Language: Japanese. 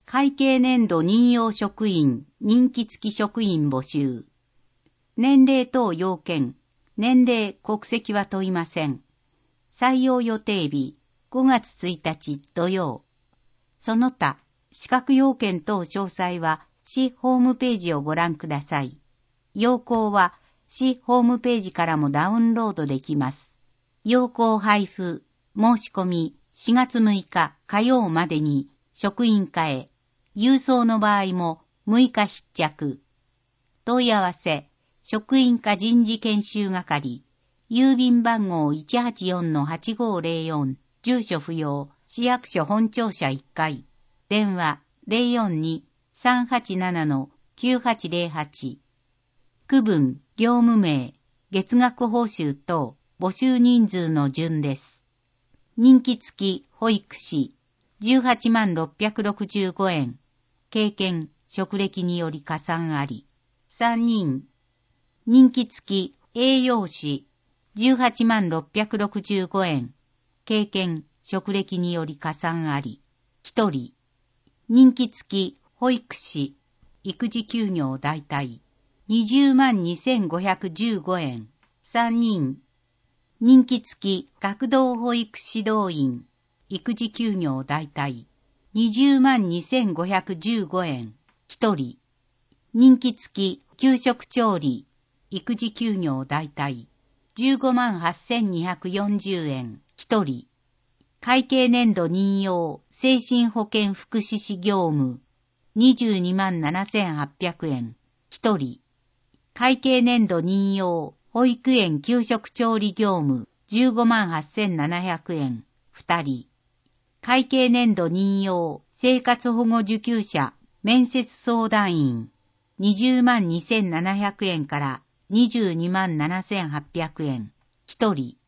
会計年度任用職員、任期付き職員募集。年齢等要件、年齢、国籍は問いません。採用予定日、5月1日土曜。その他、資格要件等詳細は、市ホームページをご覧ください。要項は、市ホームページからもダウンロードできます。要項配布、申し込み、4月6日火曜までに、職員課へ、郵送の場合も6日必着。問い合わせ、職員課人事研修係、郵便番号 184-8504、住所不要、市役所本庁舎1階、電話 042-387-9808。区分、業務名、月額報酬等、募集人数の順です。任期付き保育士、18万665円。経験、職歴により加算あり。3人。任期付き栄養士、18万665円。経験、職歴により加算あり。1人。任期付き保育士、育児休業代替。20万2515円。3人。任期付き学童保育指導員、育児休業代替。20万2515円。1人。任期付き給食調理、育児休業代替。15万8240円。1人。会計年度任用精神保健福祉士業務。22万7800円。1人。会計年度任用保育園給食調理業務。15万8700円。2人。会計年度任用生活保護受給者面接相談員。20万2700円から22万7800円。1人。